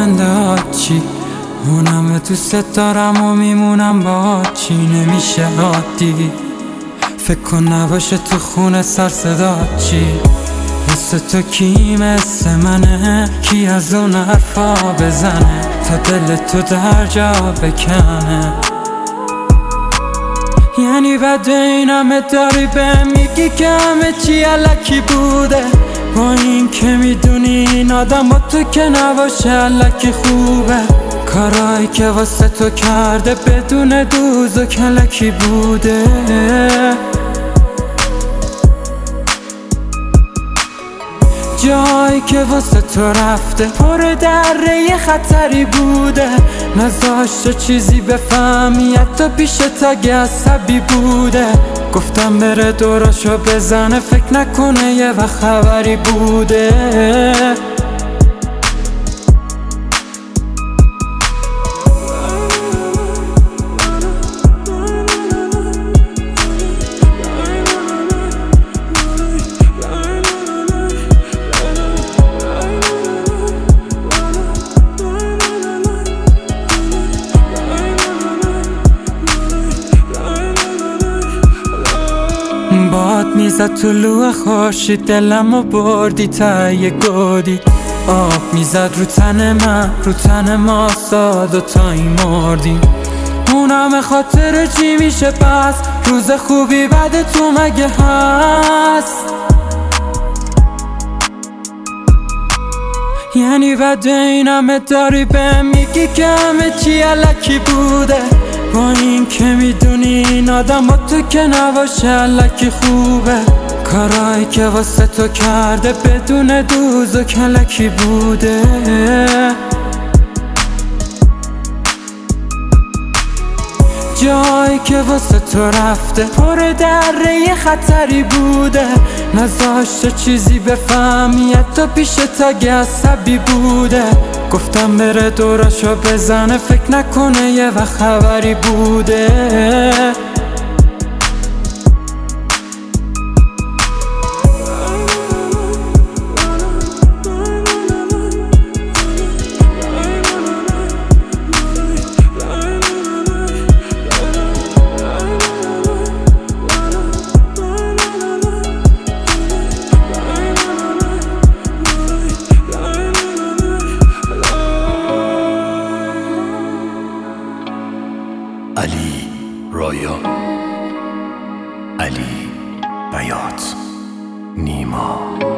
آینده چی؟ اونم دوست دارم و میمونم با چی؟ نمیشه عادی فکر کن نباشه تو خونه سر صدا چی؟ واسه تو کی مثل منه؟ کی از اون حرفا بزنه تا دل تو در جا بکنه؟ یعنی بعد این همه داری به میگی که همه چی الکی بوده، با این که میدونی این آدم با تو که نباشه الکی خوبه. کارایی که واسه تو کرده بدون دوز و کلکی بوده. جایی که واسه تو رفته پر دره خطری بوده، نذاشته چیزی بفهمی حتی پیشت اگه عصبی بوده. گفتم بره دوراشو بزنه فکر نکنه یه وقت خبری بوده. باد میزد تو لوح خورشید دلمو بردی تا یه گودی. آب میزد رو تن من رو تن ما ساد و تا این مردی. اون همه خاطر چی میشه پس؟ روز خوبی بعد تو مگه هست؟ یعنی بعد این همه داری به میگی که همه چی الکی بوده، با این که میدونی این آدم با تو که نباشه الکی خوبه. کارایی که واسه تو کرده بدون دوز و کلکی بوده. جایی که واسه تو رفته پر دره خطری بوده، نذاشته چیزی بفهمی حتی پیشت اگه عصبی بوده. گفتم بره دوراشو بزنه فکر نکنه یه وقت خبری بوده. علی رویا، علی بیات، نیما.